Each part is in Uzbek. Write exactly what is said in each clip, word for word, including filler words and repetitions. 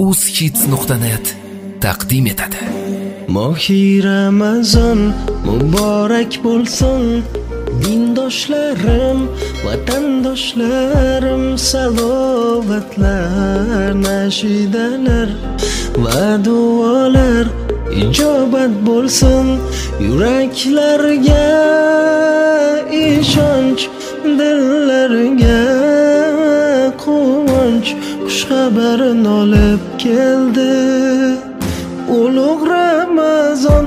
uzhits nuqta net taqdim etadi. Mohi Ramazon muborak bo'lsin, dindoshlarim, vatandoshlarim, salovatlar, nashidalar va duolar ijobat bo'lsin. Yuraklarga ishonch, dillarga quvonch, xushxabarini olib keldi. Ulug' Ramazon,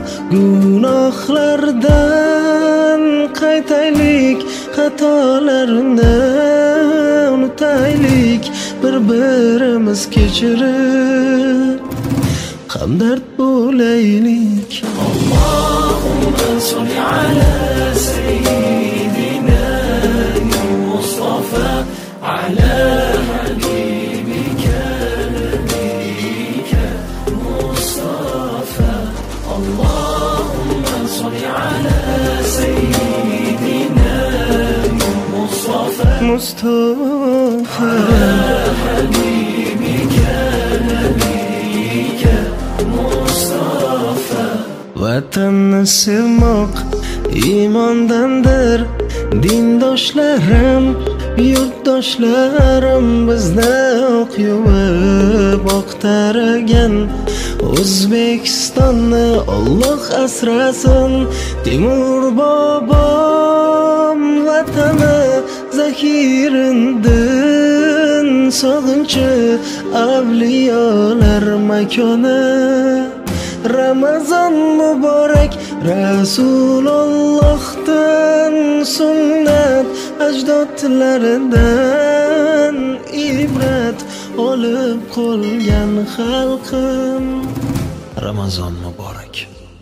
gunohlardan qaytaylik, xatolarni unutaylik, bir-birimiz kechirib hamdard bo'laylik. Allohumma solli ala sayyidina Mustafa ala habibika nabiyika Mustafa. Allahumma solli ala sayyidina Mustafa Mustafa ala habibika nabiyika Mustafa. Vatanni sevmoq iymondandir, dindoshlarim, yurtdoshlarim bizni oq yuvib oqtaragan. O'zbekistonni Alloh asrasin, Temur bobom vatani zaxirindin, sog'inchi avliyolar makoni. Ramazon muborak, Rasulullohdan sunnat ajdodlaridan ibrat olib qolgan xalqim. Ramazon muborak.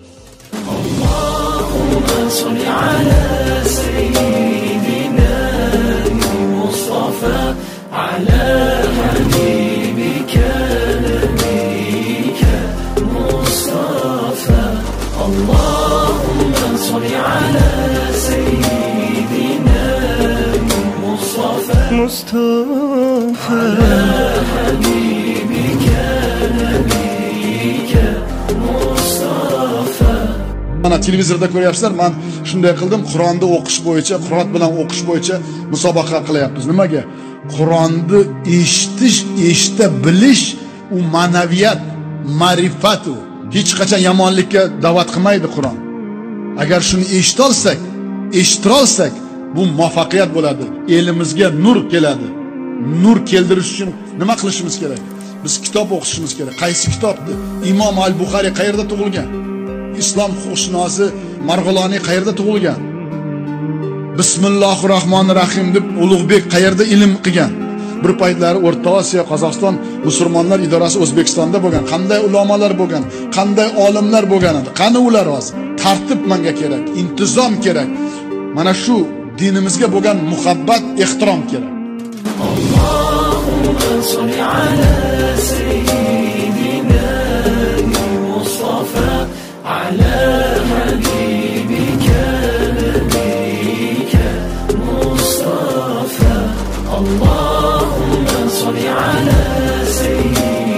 Allohumma solli ala sayyidina Mustafa ala habibika nabiyika Mustafa. Allahumma solli ala sayyidina Mustafa Mustafa ala habibika nabiyika Mustafa. Mana televizorda ko'ryapsizlar, men shunday qildim, Qur'onni o'qish bo'yicha, Qur'on bilan o'qish bo'yicha musobaqa qilyapmiz. Nimaga? Qur'onni eshitish, eshita bilish u ma'naviyat, ma'rifat u. Hech qachon yomonlikka da'vat qilmaydi Qur'on. Agar shuni eshita olsak, eshitira olsak, bu muvaffaqiyat bo'ladi. Elimizga nur keladi. Nur keldirish uchun nima qilishimiz kerak? Biz kitob o'qishimiz kerak. Qaysi kitobni? Imom al-Buxoriy qayerda tug'ilgan? Islom huquqshunosi Marg'iloniy qayerda tug'ilgan? Bismillahir rohmanir rohim deb Ulug'bek qayerda ilm qilgan? Bir paytlari O'rta Osiyo, Qozog'iston musulmonlar idorasi O'zbekistonda bo'lgan. Qanday ulamolar bo'lgan, qanday olimlar bo'lgan edi. Qani ular hozir? Tartib menga kerak, intizom kerak. Mana shu dinimizga bo'lgan muhabbat, ehtirom kerak. Allohumma solli ala sayyidina Mustafa ala habibika nabiyika Mustafa. Allahumma solli ala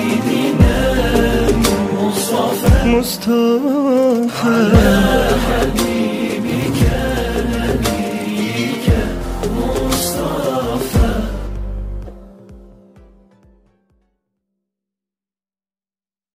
sayyidina Mustafa Mustafa ala